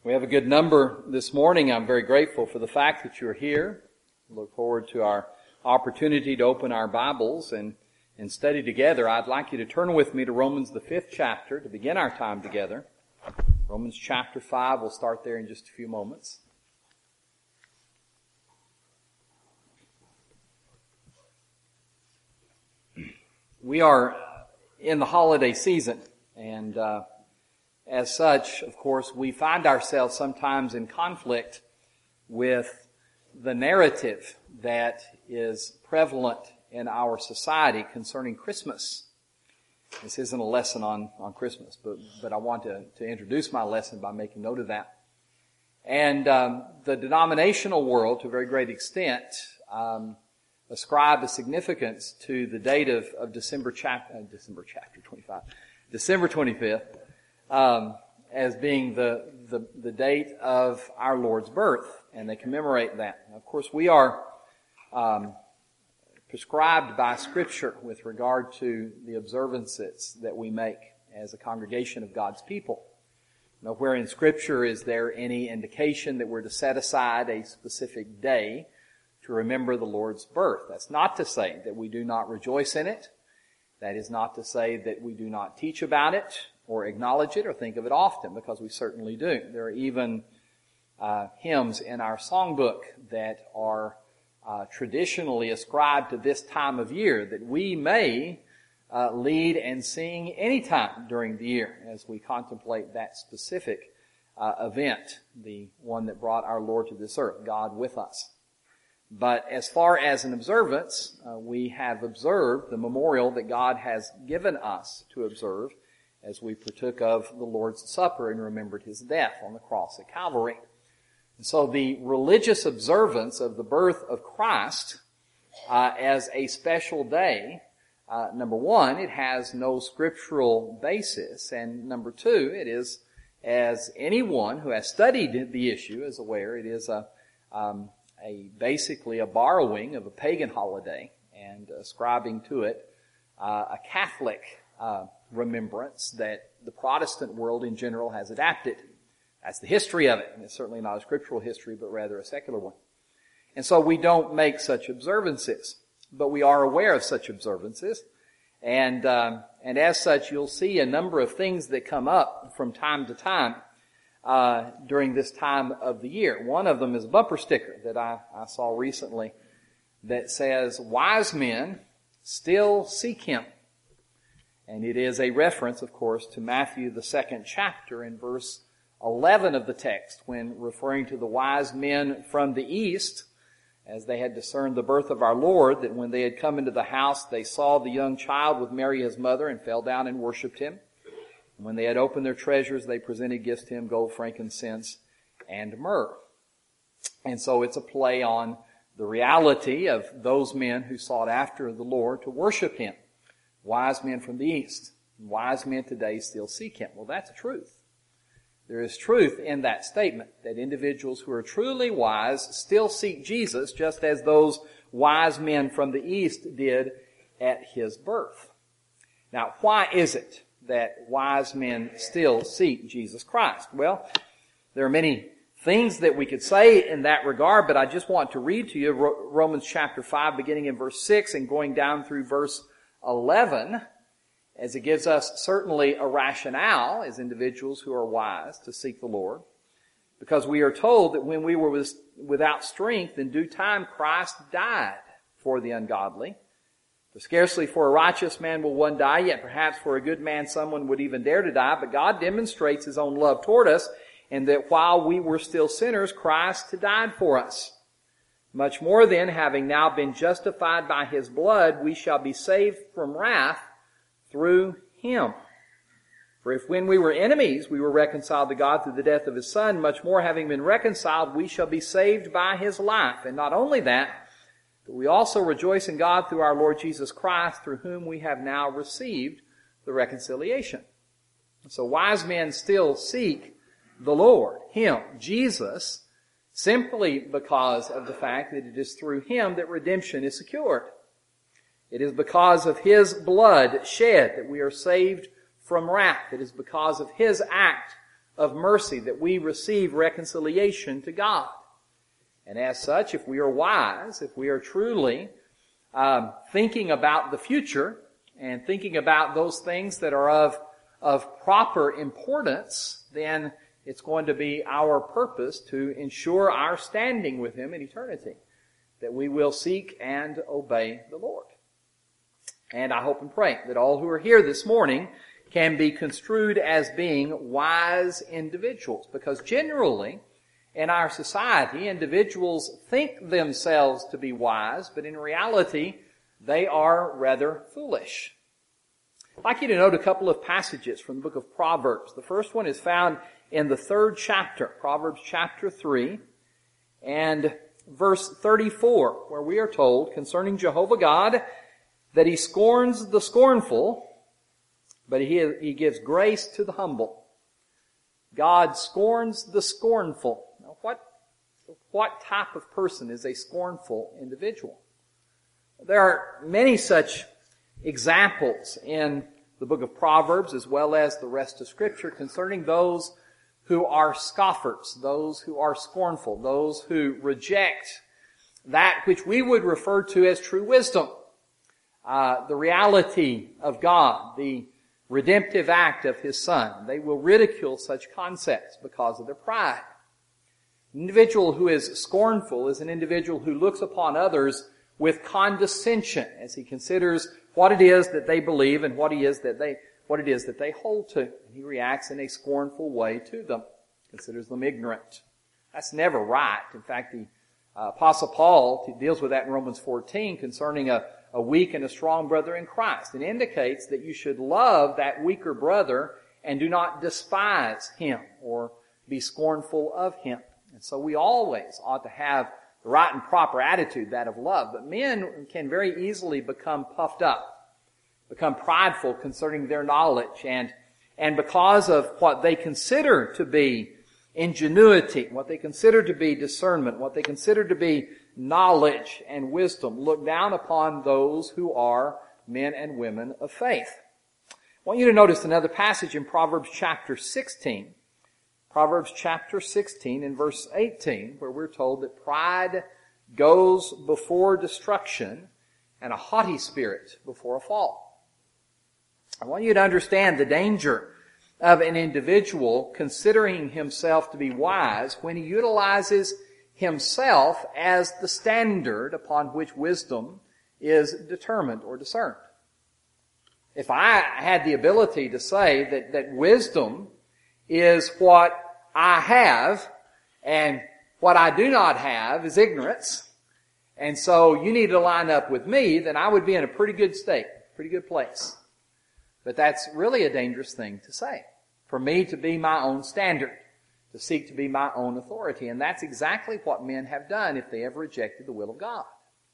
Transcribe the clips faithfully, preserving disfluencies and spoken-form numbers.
We have a good number this morning. I'm very grateful for the fact that you're here. I look forward to our opportunity to open our Bibles and, and study together. I'd like you to turn with me to Romans the fifth chapter to begin our time together. Romans chapter five, we'll start there in just a few moments. We are in the holiday season, and uh, as such, of course, we find ourselves sometimes in conflict with the narrative that is prevalent in our society concerning Christmas. This isn't a lesson on, on Christmas, but, but I want to, to introduce my lesson by making note of that. And um, the denominational world, to a very great extent, um, ascribe a significance to the date of, of December chapter, uh, December chapter twenty-five, December twenty-fifth, um, as being the, the, the date of our Lord's birth, and they commemorate that. Now, of course, we are um, prescribed by Scripture with regard to the observances that we make as a congregation of God's people. Nowhere in Scripture is there any indication that we're to set aside a specific day to remember the Lord's birth. That's not to say that we do not rejoice in it. That is not to say that we do not teach about it or acknowledge it or think of it often, because we certainly do. There are even uh, hymns in our songbook that are uh, traditionally ascribed to this time of year that we may uh, lead and sing anytime during the year as we contemplate that specific uh, event, the one that brought our Lord to this earth, God with us. But as far as an observance, uh, we have observed the memorial that God has given us to observe as we partook of the Lord's Supper and remembered His death on the cross at Calvary. And so the religious observance of the birth of Christ uh, as a special day, uh, number one, it has no scriptural basis, and number two, it is, as anyone who has studied the issue is aware, it is a um, a basically a borrowing of a pagan holiday and ascribing to it uh, a Catholic uh, remembrance that the Protestant world in general has adapted. That's the history of it. And it's certainly not a scriptural history, but rather a secular one. And so we don't make such observances, but we are aware of such observances. And um, and as such, you'll see a number of things that come up from time to time Uh, during this time of the year. One of them is a bumper sticker that I, I saw recently that says, "Wise men still seek Him." And it is a reference, of course, to Matthew, the second chapter, in verse eleven of the text, when referring to the wise men from the east, as they had discerned the birth of our Lord, that when they had come into the house, they saw the young child with Mary his mother and fell down and worshipped Him. When they had opened their treasures, they presented gifts to Him, gold, frankincense, and myrrh. And so it's a play on the reality of those men who sought after the Lord to worship Him. Wise men from the east. Wise men today still seek Him. Well, that's truth. There is truth in that statement, that individuals who are truly wise still seek Jesus, just as those wise men from the east did at His birth. Now, why is it that wise men still seek Jesus Christ? Well, there are many things that we could say in that regard, but I just want to read to you Romans chapter five, beginning in verse six and going down through verse eleven, as it gives us certainly a rationale as individuals who are wise to seek the Lord. Because we are told that when we were without strength, in due time Christ died for the ungodly. For scarcely for a righteous man will one die, yet perhaps for a good man someone would even dare to die. But God demonstrates His own love toward us, in that while we were still sinners, Christ died for us. Much more then, having now been justified by His blood, we shall be saved from wrath through Him. For if when we were enemies, we were reconciled to God through the death of His Son, much more having been reconciled, we shall be saved by His life. And not only that, but we also rejoice in God through our Lord Jesus Christ, through whom we have now received the reconciliation. So wise men still seek the Lord, Him, Jesus, simply because of the fact that it is through Him that redemption is secured. It is because of His blood shed that we are saved from wrath. It is because of His act of mercy, that we receive reconciliation to God. And as such, if we are wise, if we are truly um, thinking about the future and thinking about those things that are of, of proper importance, then it's going to be our purpose to ensure our standing with Him in eternity, that we will seek and obey the Lord. And I hope and pray that all who are here this morning can be construed as being wise individuals, because generally in our society, individuals think themselves to be wise, but in reality, they are rather foolish. I'd like you to note a couple of passages from the book of Proverbs. The first one is found in the third chapter, Proverbs chapter three, and verse thirty-four, where we are told concerning Jehovah God that He scorns the scornful, but He, he gives grace to the humble. God scorns the scornful. Now, what, what type of person is a scornful individual? There are many such examples in the book of Proverbs as well as the rest of Scripture concerning those who are scoffers, those who are scornful, those who reject that which we would refer to as true wisdom, uh, the reality of God, the redemptive act of His Son. They will ridicule such concepts because of their pride. An individual who is scornful is an individual who looks upon others with condescension as he considers what it is that they believe and what it is that they what it is that they hold to. And he reacts in a scornful way to them, considers them ignorant. That's never right. In fact, the uh, Apostle Paul deals with that in Romans fourteen concerning a, a weak and a strong brother in Christ, and indicates that you should love that weaker brother and do not despise him or be scornful of him. And so we always ought to have the right and proper attitude, that of love. But men can very easily become puffed up, become prideful concerning their knowledge, and and because of what they consider to be ingenuity, what they consider to be discernment, what they consider to be knowledge and wisdom, look down upon those who are men and women of faith. I want you to notice another passage in Proverbs chapter sixteen. Proverbs chapter sixteen and verse eighteen, where we're told that pride goes before destruction and a haughty spirit before a fall. I want you to understand the danger of an individual considering himself to be wise when he utilizes himself as the standard upon which wisdom is determined or discerned. If I had the ability to say that, that wisdom is what I have, and what I do not have is ignorance, and so you need to line up with me, then I would be in a pretty good state, pretty good place. But that's really a dangerous thing to say, for me to be my own standard, to seek to be my own authority. And that's exactly what men have done if they have rejected the will of God.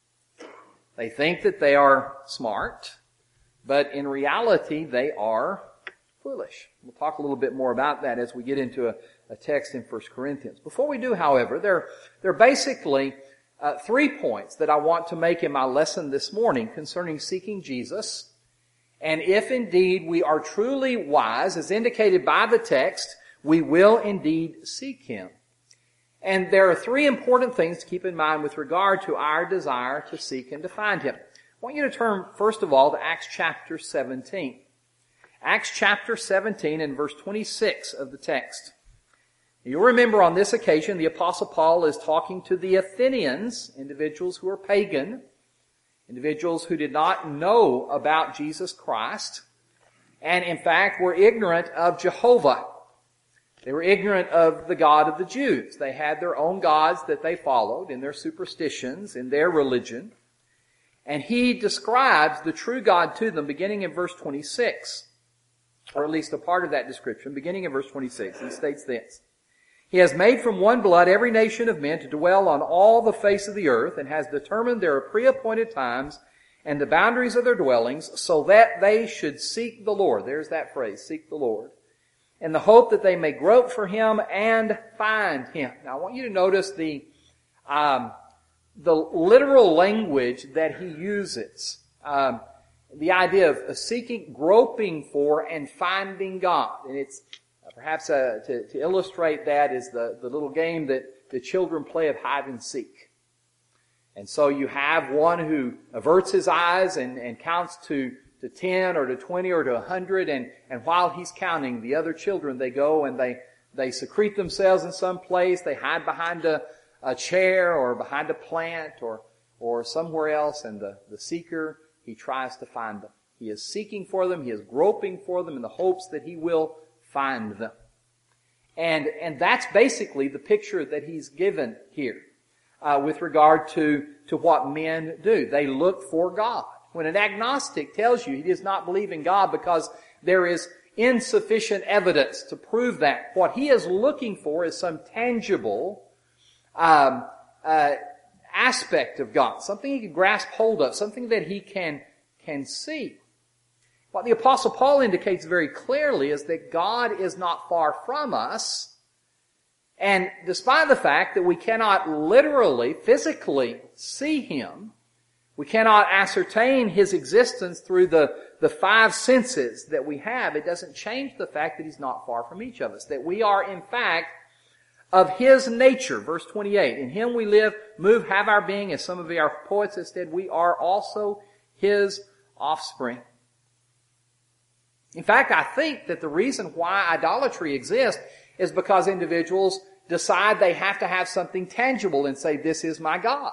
They think that they are smart, but in reality they are foolish. We'll talk a little bit more about that as we get into a, a text in First Corinthians. Before we do, however, there, there are basically uh, three points that I want to make in my lesson this morning concerning seeking Jesus. And if indeed we are truly wise, as indicated by the text, we will indeed seek Him. And there are three important things to keep in mind with regard to our desire to seek and to find Him. I want you to turn, first of all, to Acts chapter seventeen. Acts chapter seventeen and verse twenty-six of the text. You'll remember on this occasion the Apostle Paul is talking to the Athenians, individuals who are pagan, individuals who did not know about Jesus Christ, and in fact were ignorant of Jehovah. They were ignorant of the God of the Jews. They had their own gods that they followed in their superstitions, in their religion. And he describes the true God to them beginning in verse twenty-six, or at least a part of that description, beginning in verse twenty-six. He states this: He has made from one blood every nation of men to dwell on all the face of the earth, and has determined their pre-appointed times and the boundaries of their dwellings, so that they should seek the Lord. There's that phrase, seek the Lord. In the hope that they may grope for Him and find Him. Now I want you to notice the, um, the literal language that he uses. Um, the idea of seeking, groping for, and finding God. And it's Perhaps uh, to, to illustrate that is the, the little game that the children play of hide and seek. And so you have one who averts his eyes and, and counts to, to ten or to twenty or to a hundred, and, and while he's counting, the other children, they go and they, they secrete themselves in some place, they hide behind a, a chair or behind a plant or, or somewhere else, and the, the seeker, he tries to find them. He is seeking for them, he is groping for them in the hopes that he will find them. And, and that's basically the picture that he's given here. Uh, with regard to, to what men do. They look for God. When an agnostic tells you he does not believe in God because there is insufficient evidence to prove that, what he is looking for is some tangible um, uh, aspect of God, something he can grasp hold of, something that he can, can see. What the Apostle Paul indicates very clearly is that God is not far from us. And despite the fact that we cannot literally, physically see Him, we cannot ascertain His existence through the, the five senses that we have, it doesn't change the fact that He's not far from each of us. That we are, in fact, of His nature. Verse twenty-eight, in Him we live, move, have our being, as some of our poets have said, we are also His offspring. In fact, I think that the reason why idolatry exists is because individuals decide they have to have something tangible and say, this is my God.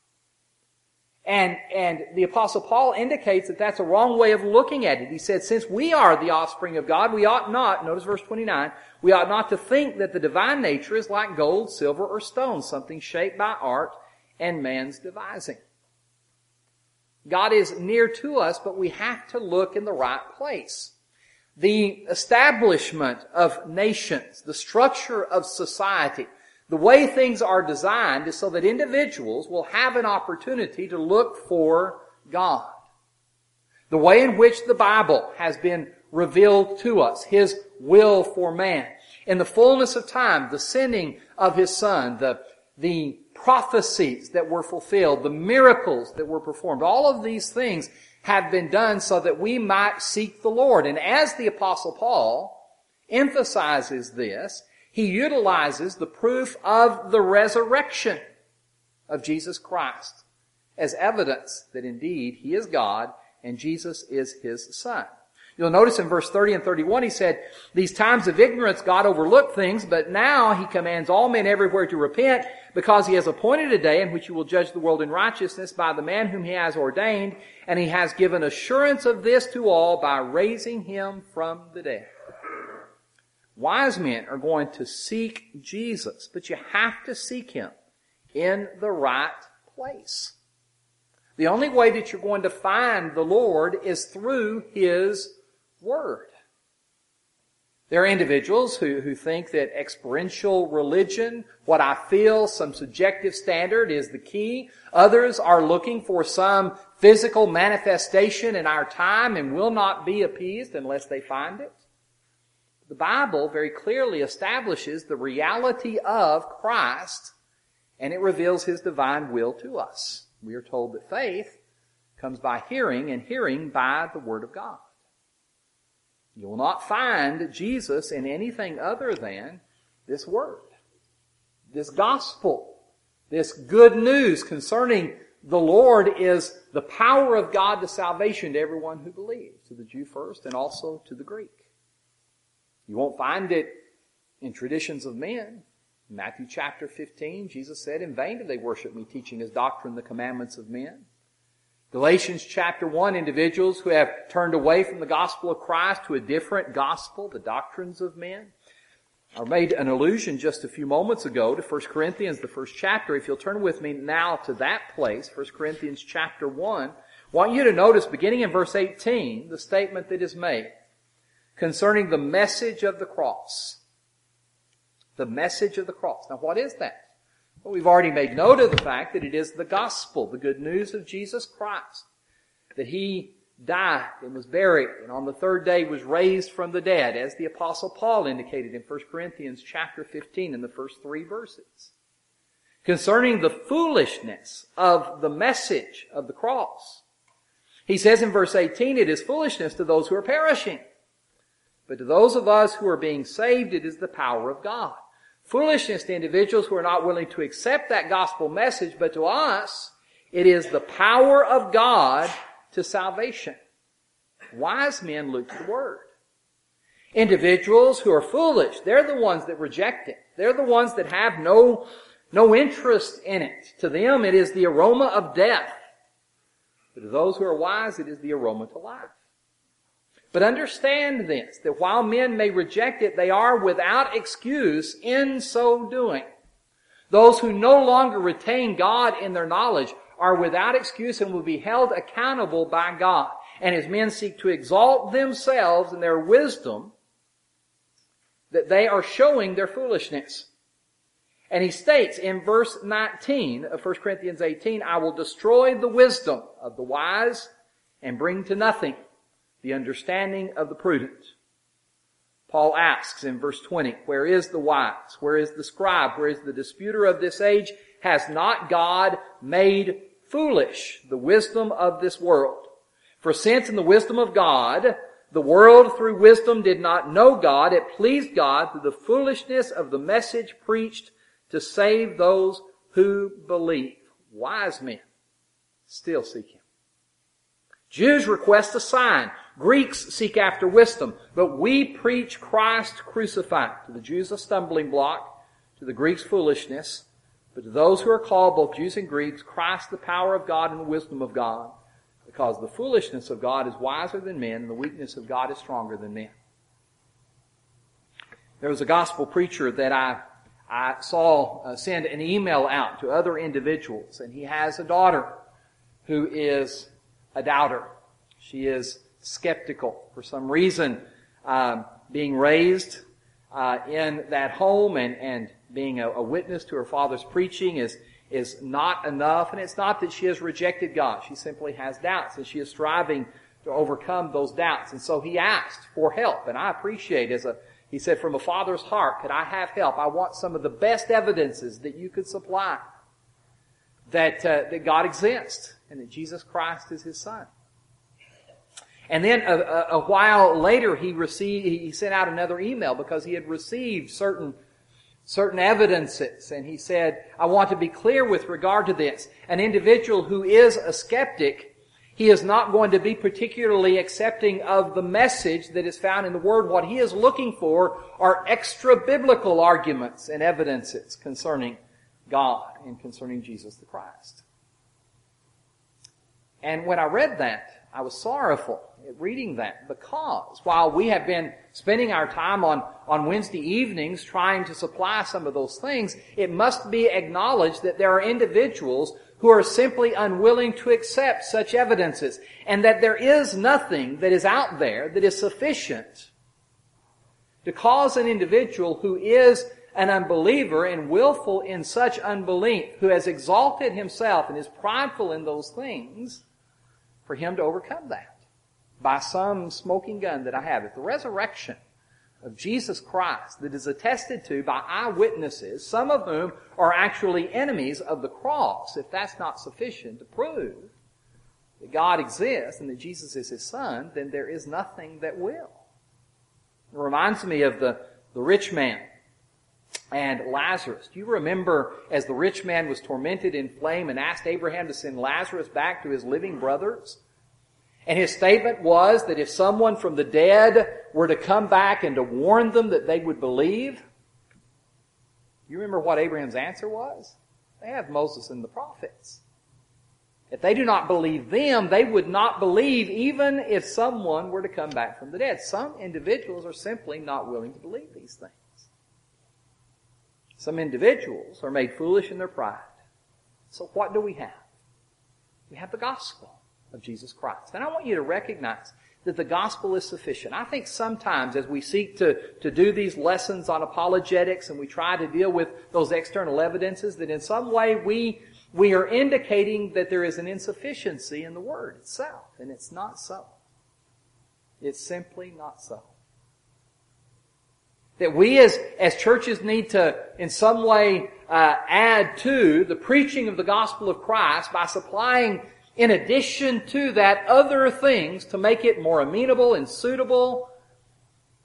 And, and the Apostle Paul indicates that that's a wrong way of looking at it. He said, since we are the offspring of God, we ought not, notice verse twenty-nine, we ought not to think that the divine nature is like gold, silver, or stone, something shaped by art and man's devising. God is near to us, but we have to look in the right place. The establishment of nations, the structure of society, the way things are designed is so that individuals will have an opportunity to look for God. The way in which the Bible has been revealed to us, His will for man. In the fullness of time, the sending of His Son, the, the prophecies that were fulfilled, the miracles that were performed, all of these things have been done so that we might seek the Lord. And as the Apostle Paul emphasizes this, he utilizes the proof of the resurrection of Jesus Christ as evidence that indeed He is God and Jesus is His Son. You'll notice in verse thirty and thirty-one he said, these times of ignorance God overlooked things, but now He commands all men everywhere to repent, because He has appointed a day in which He will judge the world in righteousness by the man whom He has ordained, and He has given assurance of this to all by raising Him from the dead. Wise men are going to seek Jesus, but you have to seek Him in the right place. The only way that you're going to find the Lord is through His Word. There are individuals who, who think that experiential religion, what I feel, some subjective standard is the key. Others are looking for some physical manifestation in our time and will not be appeased unless they find it. The Bible very clearly establishes the reality of Christ, and it reveals His divine will to us. We are told that faith comes by hearing, and hearing by the Word of God. You will not find Jesus in anything other than this Word, this gospel, this good news concerning the Lord is the power of God to salvation to everyone who believes, to the Jew first and also to the Greek. You won't find it in traditions of men. In Matthew chapter fifteen, Jesus said, in vain do they worship me, teaching as doctrine the commandments of men. Galatians chapter one, individuals who have turned away from the gospel of Christ to a different gospel, the doctrines of men. I made an allusion just a few moments ago to First Corinthians, the first chapter. If you'll turn with me now to that place, First Corinthians chapter one, I want you to notice, beginning in verse eighteen, the statement that is made concerning the message of the cross. The message of the cross. Now, what is that? Well, we've already made note of the fact that it is the gospel, the good news of Jesus Christ, that He died and was buried, and on the third day was raised from the dead, as the Apostle Paul indicated in First Corinthians chapter fifteen in the first three verses. Concerning the foolishness of the message of the cross, he says in verse eighteen, it is foolishness to those who are perishing. But to those of us who are being saved, it is the power of God. Foolishness to individuals who are not willing to accept that gospel message, but to us, it is the power of God to salvation. Wise men look to the Word. Individuals who are foolish, they're the ones that reject it. They're the ones that have no, no interest in it. To them, it is the aroma of death. But to those who are wise, it is the aroma to life. But understand this, that while men may reject it, they are without excuse in so doing. Those who no longer retain God in their knowledge are without excuse and will be held accountable by God. And as men seek to exalt themselves in their wisdom, that they are showing their foolishness. And he states in verse nineteen of First Corinthians eighteen, I will destroy the wisdom of the wise and bring to nothing the understanding of the prudent. Paul asks in verse twenty, where is the wise? Where is the scribe? Where is the disputer of this age? Has not God made foolish the wisdom of this world? For since in the wisdom of God, the world through wisdom did not know God, it pleased God through the foolishness of the message preached to save those who believe. Wise men still seek Him. Jews request a sign. Greeks seek after wisdom. But we preach Christ crucified. To the Jews a stumbling block, to the Greeks foolishness. But to those who are called, both Jews and Greeks, Christ the power of God and the wisdom of God. Because the foolishness of God is wiser than men, and the weakness of God is stronger than men. There was a gospel preacher that I, I saw uh, send an email out to other individuals, and he has a daughter who is a doubter. She is skeptical. For some reason, um, being raised uh, in that home and, and being a, a witness to her father's preaching is is not enough. And it's not that she has rejected God. She simply has doubts, and she is striving to overcome those doubts. And so he asked for help. And I appreciate, as a, he said, from a father's heart, could I have help? I want some of the best evidences that you could supply that, uh, that God exists and that Jesus Christ is His Son. And then a, a, a while later, he received, he sent out another email because he had received certain certain evidences. And he said, I want to be clear with regard to this. An individual who is a skeptic, he is not going to be particularly accepting of the message that is found in the Word. What he is looking for are extra-biblical arguments and evidences concerning God and concerning Jesus the Christ. And when I read that, I was sorrowful at reading that, because while we have been spending our time on, on Wednesday evenings trying to supply some of those things, it must be acknowledged that there are individuals who are simply unwilling to accept such evidences, and that there is nothing that is out there that is sufficient to cause an individual who is an unbeliever and willful in such unbelief, who has exalted himself and is prideful in those things, for him to overcome that by some smoking gun that I have. If the resurrection of Jesus Christ that is attested to by eyewitnesses, some of whom are actually enemies of the cross, if that's not sufficient to prove that God exists and that Jesus is His Son, then there is nothing that will. It reminds me of the, the rich man and Lazarus. Do you remember as the rich man was tormented in flame and asked Abraham to send Lazarus back to his living brothers? And his statement was that if someone from the dead were to come back and to warn them that they would believe. You remember what Abraham's answer was? They have Moses and the prophets. If they do not believe them, they would not believe even if someone were to come back from the dead. Some individuals are simply not willing to believe these things. Some individuals are made foolish in their pride. So what do we have? We have the gospel of Jesus Christ. And I want you to recognize that the gospel is sufficient. I think sometimes as we seek to, to do these lessons on apologetics and we try to deal with those external evidences, that in some way we, we are indicating that there is an insufficiency in the Word itself. And it's not so. It's simply not so. That we as, as churches need to, in some way, uh, add to the preaching of the gospel of Christ by supplying, in addition to that, other things to make it more amenable and suitable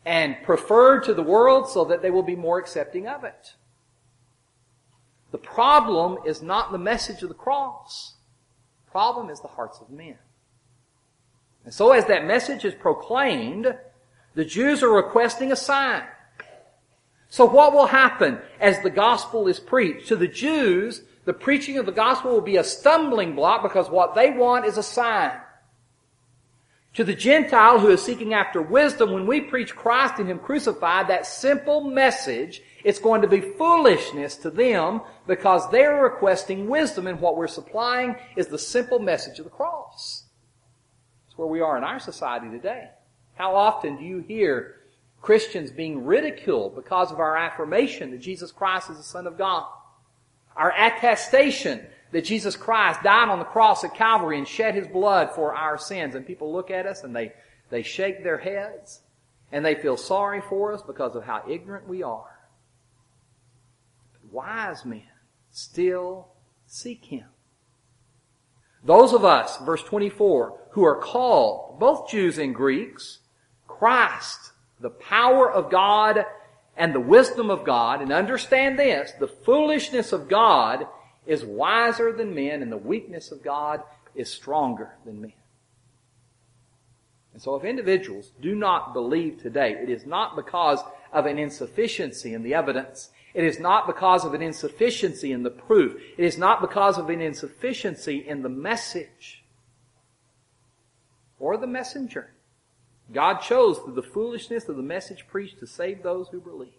and preferred to the world so that they will be more accepting of it. The problem is not the message of the cross. The problem is the hearts of men. And so as that message is proclaimed, the Jews are requesting a sign. So what will happen as the gospel is preached? To the Jews, the preaching of the gospel will be a stumbling block because what they want is a sign. To the Gentile who is seeking after wisdom, when we preach Christ and Him crucified, that simple message, it's going to be foolishness to them because they're requesting wisdom, and what we're supplying is the simple message of the cross. That's where we are in our society today. How often do you hear Christians being ridiculed because of our affirmation that Jesus Christ is the Son of God? Our attestation that Jesus Christ died on the cross at Calvary and shed His blood for our sins. And people look at us and they, they shake their heads and they feel sorry for us because of how ignorant we are. But wise men still seek Him. Those of us, verse twenty-four, who are called, both Jews and Greeks, Christ, the power of God and the wisdom of God, and understand this, the foolishness of God is wiser than men, and the weakness of God is stronger than men. And so if individuals do not believe today, it is not because of an insufficiency in the evidence. It is not because of an insufficiency in the proof. It is not because of an insufficiency in the message or the messenger. God chose through the foolishness of the message preached to save those who believe.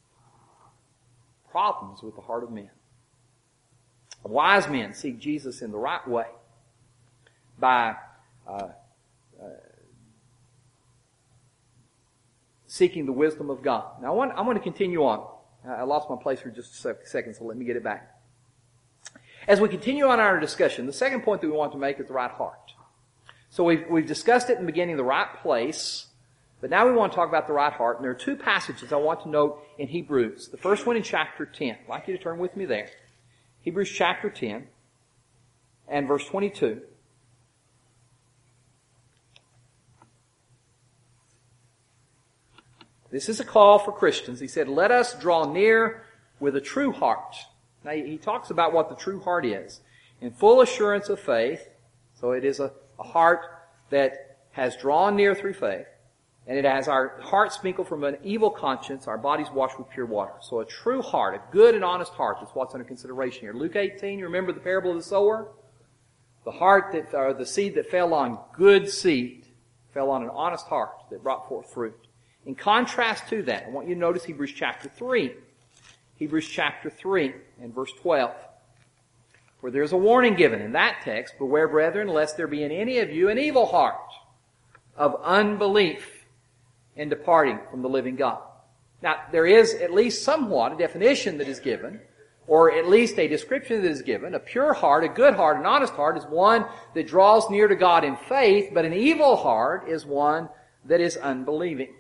Problems with the heart of men. Wise men seek Jesus in the right way by uh, uh, seeking the wisdom of God. Now I want, I want to continue on. I lost my place for just a second, so let me get it back. As we continue on our discussion, the second point that we want to make is the right heart. So we've, we've discussed it in the beginning, the right place, but now we want to talk about the right heart. And there are two passages I want to note in Hebrews. The first one in chapter ten. I'd like you to turn with me there. Hebrews chapter ten and verse twenty-two. This is a call for Christians. He said, let us draw near with a true heart. Now he talks about what the true heart is. In full assurance of faith. So it is a, a heart that has drawn near through faith. And it has our heart sprinkled from an evil conscience, our bodies washed with pure water. So a true heart, a good and honest heart is what's under consideration here. Luke eighteen, you remember the parable of the sower? The heart that, or the seed that fell on good seed, fell on an honest heart that brought forth fruit. In contrast to that, I want you to notice Hebrews chapter three. Hebrews chapter three and verse twelve. Where there's a warning given in that text, beware, brethren, lest there be in any of you an evil heart of unbelief in departing from the living God. Now, there is at least somewhat a definition that is given, or at least a description that is given. A pure heart, a good heart, an honest heart is one that draws near to God in faith, but an evil heart is one that is unbelieving.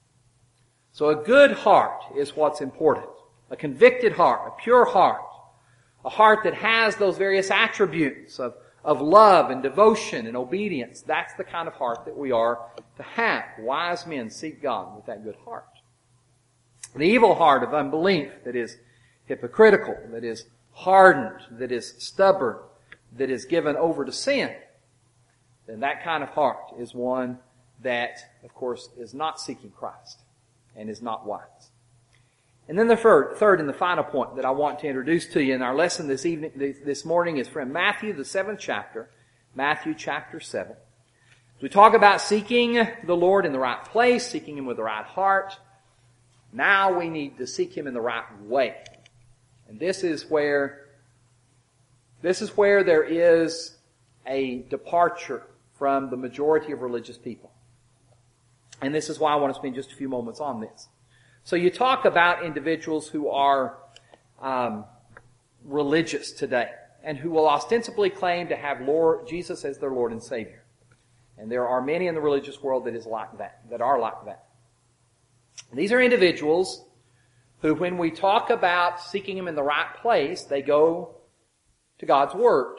So a good heart is what's important. A convicted heart, a pure heart, a heart that has those various attributes of, of love and devotion and obedience. That's the kind of heart that we are to have. Wise men seek God with that good heart. The evil heart of unbelief that is hypocritical, that is hardened, that is stubborn, that is given over to sin, then that kind of heart is one that, of course, is not seeking Christ and is not wise. And then the third, third and the final point that I want to introduce to you in our lesson this evening, this morning is from Matthew, the seventh chapter, Matthew chapter seven. As we talk about seeking the Lord in the right place, seeking Him with the right heart, now we need to seek Him in the right way. And this is where, this is where there is a departure from the majority of religious people. And this is why I want to spend just a few moments on this. So you talk about individuals who are um, religious today and who will ostensibly claim to have Lord Jesus as their Lord and Savior. And there are many in the religious world that is like that, that are like that. And these are individuals who, when we talk about seeking Him in the right place, they go to God's Word.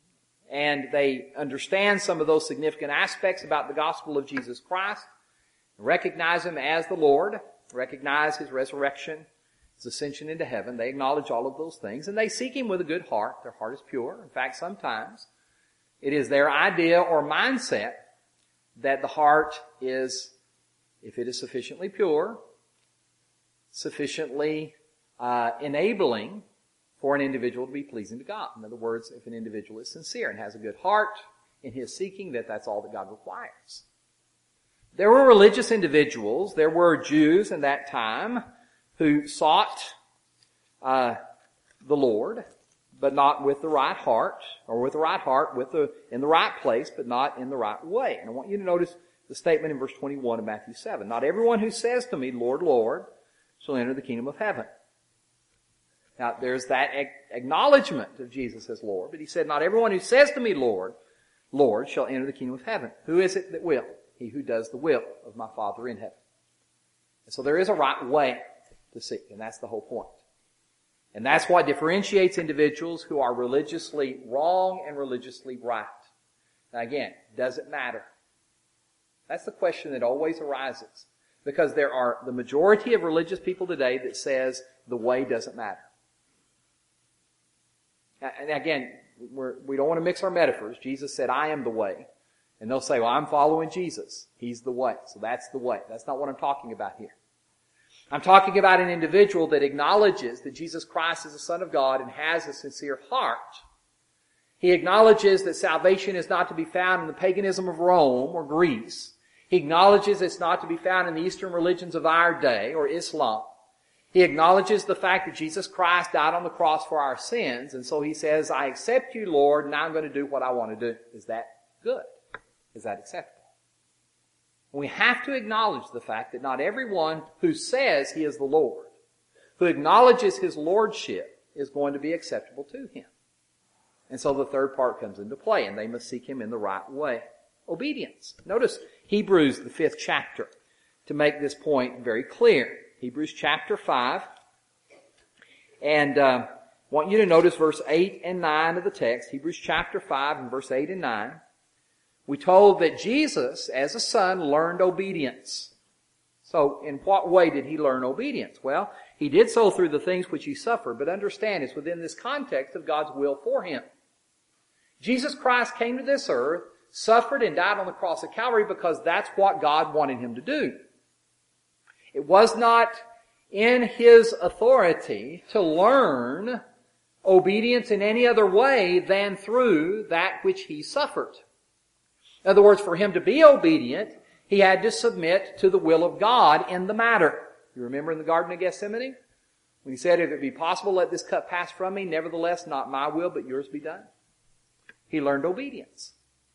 And they understand some of those significant aspects about the gospel of Jesus Christ. recognize Him as the Lord, recognize His resurrection, His ascension into heaven. They acknowledge all of those things, and they seek Him with a good heart. Their heart is pure. In fact, sometimes it is their idea or mindset that the heart is, if it is sufficiently pure, sufficiently uh, enabling for an individual to be pleasing to God. In other words, if an individual is sincere and has a good heart in his seeking, that that's all that God requires. There were religious individuals, there were Jews in that time who sought uh, the Lord, but not with the right heart, or with the right heart, with the in the right place, but not in the right way. And I want you to notice the statement in verse twenty-one of Matthew seven. Not everyone who says to me, Lord, Lord, shall enter the kingdom of heaven. Now, there's that acknowledgement of Jesus as Lord, but He said, not everyone who says to me, Lord, Lord, shall enter the kingdom of heaven. Who is it that will? He who does the will of my Father in heaven. And so there is a right way to seek, and that's the whole point. And that's what differentiates individuals who are religiously wrong and religiously right. Now again, does it matter? That's the question that always arises. Because there are the majority of religious people today that says the way doesn't matter. And again, we're, we don't want to mix our metaphors. Jesus said, I am the way. And they'll say, well, I'm following Jesus. He's the way. So that's the way. That's not what I'm talking about here. I'm talking about an individual that acknowledges that Jesus Christ is the Son of God and has a sincere heart. He acknowledges that salvation is not to be found in the paganism of Rome or Greece. He acknowledges it's not to be found in the Eastern religions of our day or Islam. He acknowledges the fact that Jesus Christ died on the cross for our sins, and so he says, I accept you, Lord, and now I'm going to do what I want to do. Is that good? Is that acceptable? We have to acknowledge the fact that not everyone who says he is the Lord, who acknowledges his lordship, is going to be acceptable to him. And so the third part comes into play, and they must seek him in the right way. Obedience. Notice Hebrews, the fifth chapter, to make this point very clear. Hebrews chapter five. And uh, I want you to notice verse eight and nine of the text. Hebrews chapter five and verse eight and nine. We told that Jesus, as a son, learned obedience. So in what way did he learn obedience? Well, he did so through the things which he suffered. But understand, it's within this context of God's will for him. Jesus Christ came to this earth, suffered and died on the cross of Calvary because that's what God wanted him to do. It was not in his authority to learn obedience in any other way than through that which he suffered. In other words, for him to be obedient, he had to submit to the will of God in the matter. You remember in the Garden of Gethsemane? When he said, if it be possible, let this cup pass from me. Nevertheless, not my will, but yours be done. He learned obedience.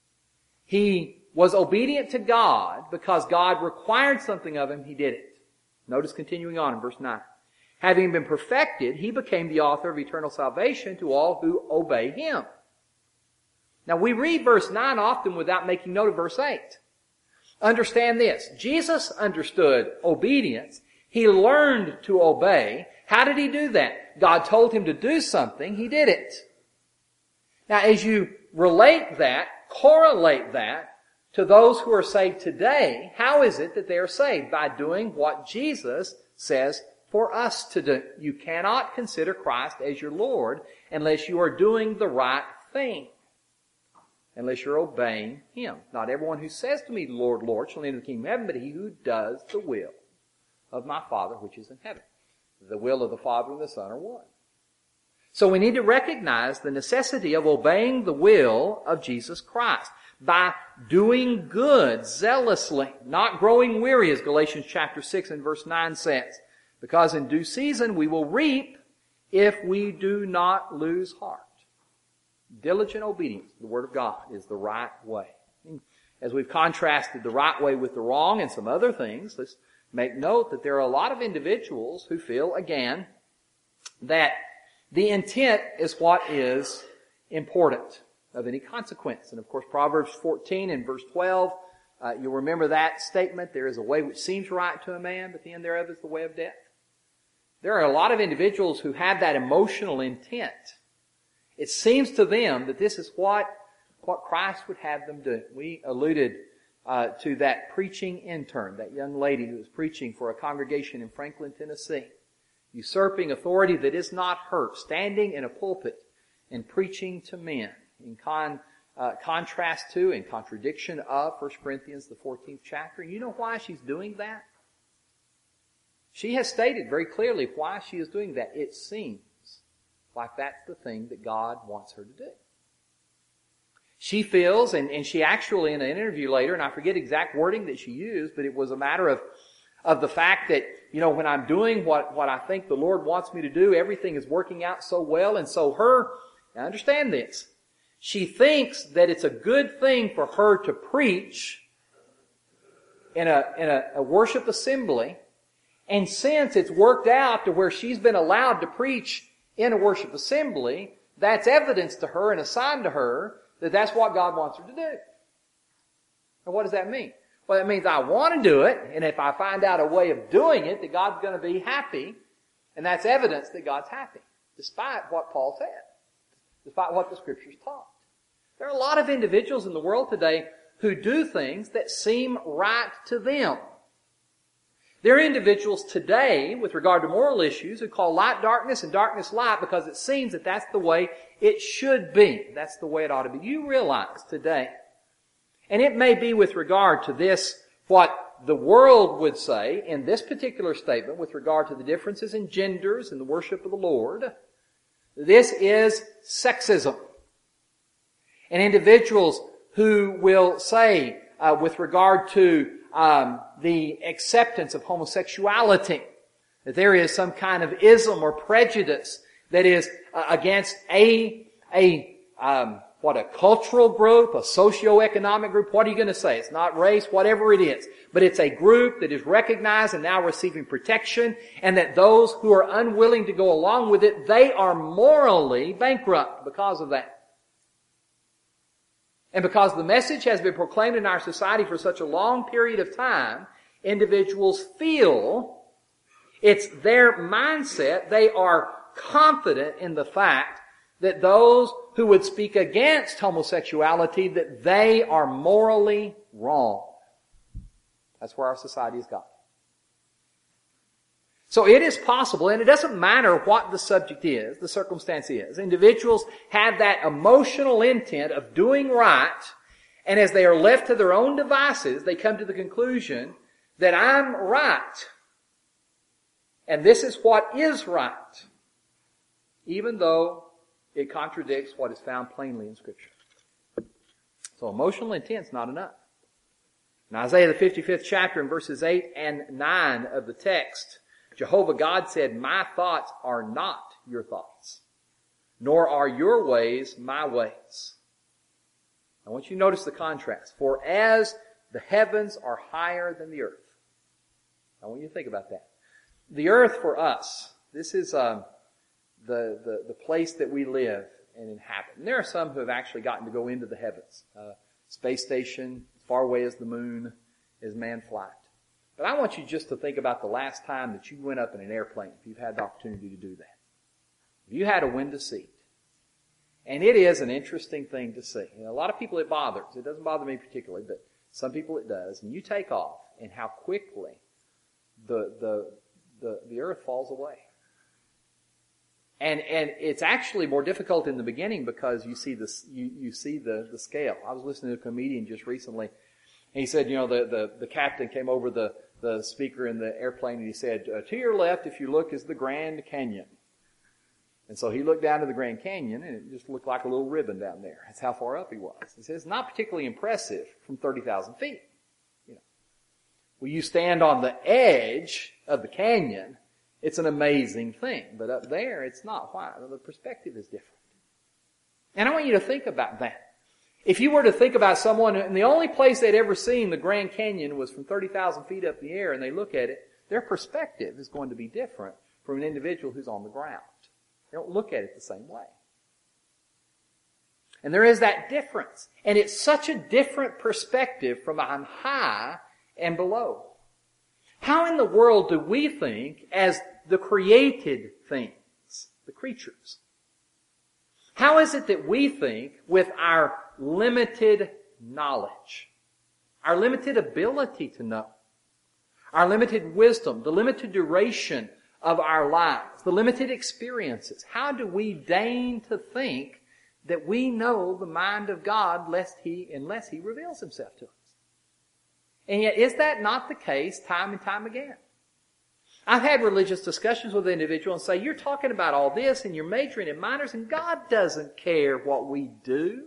He was obedient to God because God required something of him. He did it. Notice continuing on in verse nine. Having been perfected, he became the author of eternal salvation to all who obey him. Now we read verse nine often without making note of verse eight. Understand this. Jesus understood obedience. He learned to obey. How did he do that? God told him to do something. He did it. Now as you relate that, correlate that to those who are saved today, how is it that they are saved? By doing what Jesus says for us to do. You cannot consider Christ as your Lord unless you are doing the right thing. Unless you're obeying him. Not everyone who says to me, Lord, Lord, shall enter the kingdom of heaven, but he who does the will of my Father which is in heaven. The will of the Father and the Son are one. So we need to recognize the necessity of obeying the will of Jesus Christ by doing good zealously, not growing weary, as Galatians chapter six and verse nine says. Because in due season we will reap if we do not lose heart. Diligent obedience to the Word of God is the right way. As we've contrasted the right way with the wrong and some other things, let's make note that there are a lot of individuals who feel, again, that the intent is what is important, of any consequence. And of course, Proverbs fourteen and verse twelve, uh, you'll remember that statement. There is a way which seems right to a man, but the end thereof is the way of death. There are a lot of individuals who have that emotional intent. It seems to them that this is what, what Christ would have them do. We alluded uh, to that preaching intern, that young lady who was preaching for a congregation in Franklin, Tennessee, usurping authority that is not hers, standing in a pulpit and preaching to men in con, uh, contrast to, in contradiction of First Corinthians, the fourteenth chapter. And you know why she's doing that? She has stated very clearly why she is doing that. It seems like that's the thing that God wants her to do. She feels, and, and she actually in an interview later, and I forget exact wording that she used, but it was a matter of, of the fact that, you know, when I'm doing what, what I think the Lord wants me to do, everything is working out so well. And so her, now understand this, she thinks that it's a good thing for her to preach in a, in a, a worship assembly. And since it's worked out to where she's been allowed to preach in a worship assembly, that's evidence to her and a sign to her that that's what God wants her to do. And what does that mean? Well, it means I want to do it, and if I find out a way of doing it, that God's going to be happy, and that's evidence that God's happy, despite what Paul said, despite what the Scriptures taught. There are a lot of individuals in the world today who do things that seem right to them. There are individuals today, with regard to moral issues, who call light darkness and darkness light because it seems that that's the way it should be. That's the way it ought to be. You realize today, and it may be with regard to this, what the world would say in this particular statement with regard to the differences in genders in the worship of the Lord, this is sexism. And individuals who will say, uh, with regard to Um, the acceptance of homosexuality, that there is some kind of ism or prejudice that is uh, against a a um, what a cultural group, a socio-economic group. What are you going to say? It's not race, whatever it is, but it's a group that is recognized and now receiving protection, and that those who are unwilling to go along with it, they are morally bankrupt because of that. And because the message has been proclaimed in our society for such a long period of time, individuals feel it's their mindset. They are confident in the fact that those who would speak against homosexuality, that they are morally wrong. That's where our society has got. So it is possible, and it doesn't matter what the subject is, the circumstance is. Individuals have that emotional intent of doing right, and as they are left to their own devices, they come to the conclusion that I'm right. And this is what is right, even though it contradicts what is found plainly in Scripture. So emotional intent is not enough. In Isaiah the fifty-fifth chapter in verses eight and nine of the text, Jehovah God said, "My thoughts are not your thoughts, nor are your ways my ways." I want you to notice the contrast. For as the heavens are higher than the earth. I want you to think about that. The earth for us, this is um, the, the, the place that we live and inhabit. And there are some who have actually gotten to go into the heavens. Uh, space station, as far away as the moon, as man flight. But I want you just to think about the last time that you went up in an airplane, if you've had the opportunity to do that. If you had a window seat. And it is an interesting thing to see. You know, a lot of people it bothers. It doesn't bother me particularly, but some people it does. And you take off, and how quickly the the the, the earth falls away. And and it's actually more difficult in the beginning because you see this you, you see the, the scale. I was listening to a comedian just recently. And he said, you know, the, the, the captain came over the, the speaker in the airplane and he said, uh, to your left, if you look, is the Grand Canyon. And so he looked down to the Grand Canyon and it just looked like a little ribbon down there. That's how far up he was. He says, it's not particularly impressive from thirty thousand feet. You know, when you stand on the edge of the canyon, it's an amazing thing. But up there, it's not. Why? The perspective is different. And I want you to think about that. If you were to think about someone, and the only place they'd ever seen the Grand Canyon was from thirty thousand feet up in the air, and they look at it, their perspective is going to be different from an individual who's on the ground. They don't look at it the same way. And there is that difference. And it's such a different perspective from on high and below. How in the world do we think as the created things, the creatures? How is it that we think with our limited knowledge? our limited ability to know, our limited wisdom, the limited duration of our lives, the limited experiences. How do we deign to think that we know the mind of God lest He, unless He reveals Himself to us? And yet, is that not the case time and time again? I've had religious discussions with individuals and say, you're talking about all this and you're majoring in minors and God doesn't care what we do.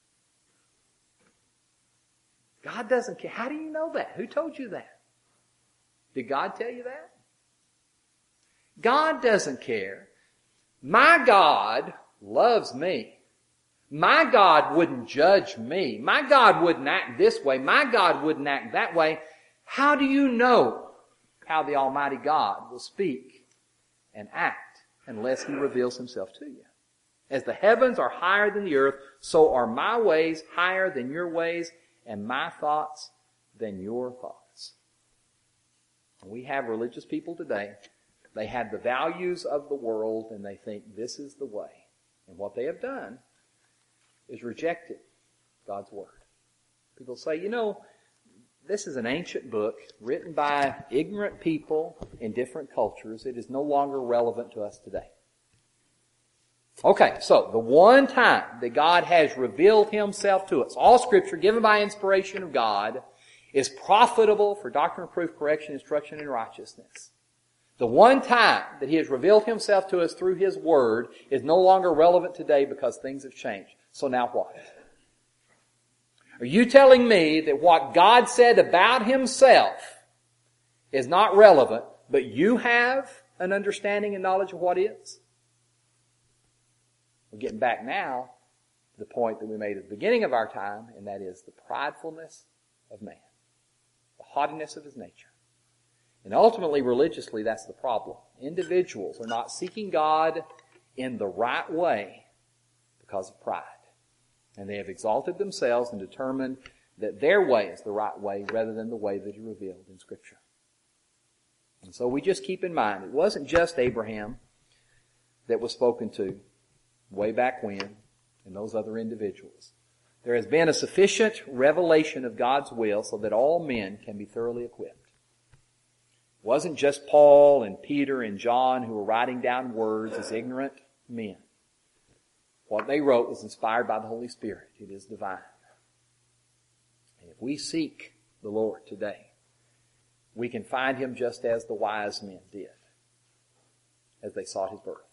God doesn't care. How do you know that? Who told you that? Did God tell you that? God doesn't care. My God loves me. My God wouldn't judge me. My God wouldn't act this way. My God wouldn't act that way. How do you know how the Almighty God will speak and act unless He reveals Himself to you? As the heavens are higher than the earth, so are my ways higher than your ways, and my thoughts than your thoughts. We have religious people today. They have the values of the world, and they think this is the way. And what they have done is rejected God's Word. People say, you know, this is an ancient book written by ignorant people in different cultures. It is no longer relevant to us today. Okay, so the one time that God has revealed Himself to us, all Scripture given by inspiration of God, is profitable for doctrine, reproof, correction, instruction, and righteousness. The one time that He has revealed Himself to us through His Word is no longer relevant today because things have changed. So now what? Are you telling me that what God said about Himself is not relevant, but you have an understanding and knowledge of what is? We're getting back now to the point that we made at the beginning of our time, and that is the pridefulness of man, the haughtiness of his nature. And ultimately, religiously, that's the problem. Individuals are not seeking God in the right way because of pride. And they have exalted themselves and determined that their way is the right way rather than the way that is revealed in Scripture. And so we just keep in mind, it wasn't just Abraham that was spoken to way back when and those other individuals. There has been a sufficient revelation of God's will so that all men can be thoroughly equipped. It wasn't just Paul and Peter and John who were writing down words as ignorant men. What they wrote was inspired by the Holy Spirit. It is divine. And if we seek the Lord today, we can find Him just as the wise men did, as they sought His birth.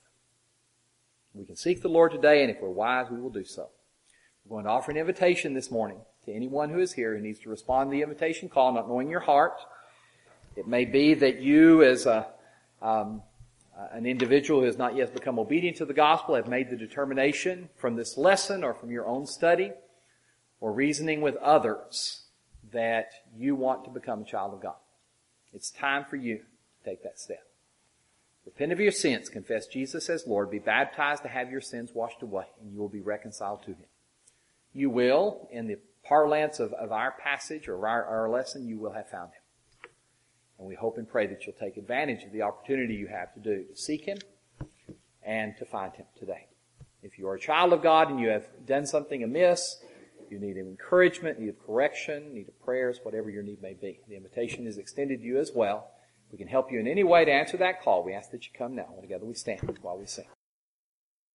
We can seek the Lord today, and if we're wise, we will do so. We're going to offer an invitation this morning to anyone who is here who needs to respond to the invitation call, not knowing your heart. It may be that you, as a um, an individual who has not yet become obedient to the gospel, have made the determination from this lesson or from your own study or reasoning with others that you want to become a child of God. It's time for you to take that step. Repent of your sins, confess Jesus as Lord, be baptized to have your sins washed away, and you will be reconciled to Him. You will, in the parlance of, of our passage or our, our lesson, you will have found Him. And we hope and pray that you'll take advantage of the opportunity you have to do, to seek Him and to find Him today. If you are a child of God and you have done something amiss, you need encouragement, need correction, need prayers, whatever your need may be. The invitation is extended to you as well. We can help you in any way to answer that call. We ask that you come now. Together we stand while we sing.